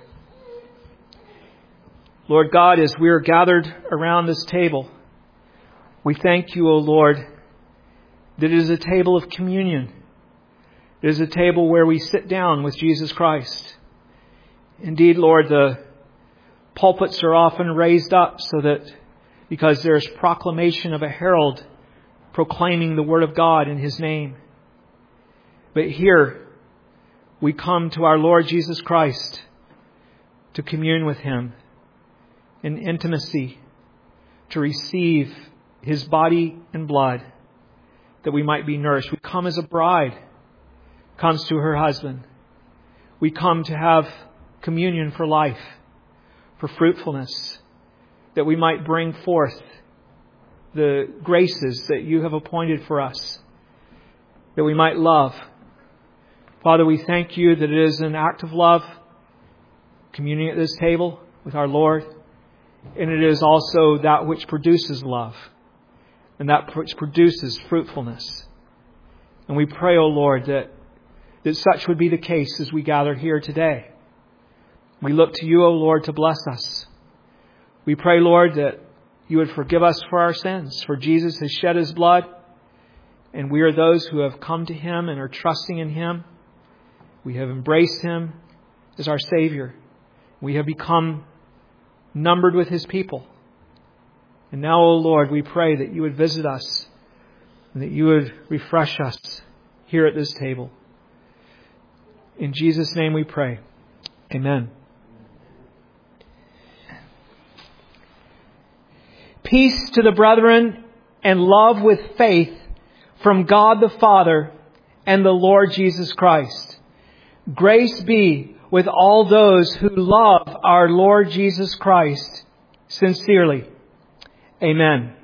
Lord God, as we are gathered around this table, we thank You, O Lord, that it is a table of communion. It is a table where we sit down with Jesus Christ. Indeed, Lord, the pulpits are often raised up so that because there is proclamation of a herald proclaiming the Word of God in His name. But here we come to our Lord Jesus Christ to commune with Him in intimacy, to receive His body and blood, that we might be nourished. We come as a bride comes to her husband. We come to have communion for life, for fruitfulness, that we might bring forth the graces that You have appointed for us, that we might love. Father, we thank You that it is an act of love, communing at this table with our Lord, and it is also that which produces love, and that which produces fruitfulness. And we pray, O Lord, that such would be the case as we gather here today. We look to You, O Lord, to bless us. We pray, Lord, that You would forgive us for our sins, for Jesus has shed His blood, and we are those who have come to Him and are trusting in Him. We have embraced Him as our Savior. We have become numbered with His people. And now, O Lord, we pray that You would visit us and that You would refresh us here at this table. In Jesus' name we pray. Amen. Peace to the brethren and love with faith from God the Father and the Lord Jesus Christ. Grace be with all those who love our Lord Jesus Christ sincerely. Amen.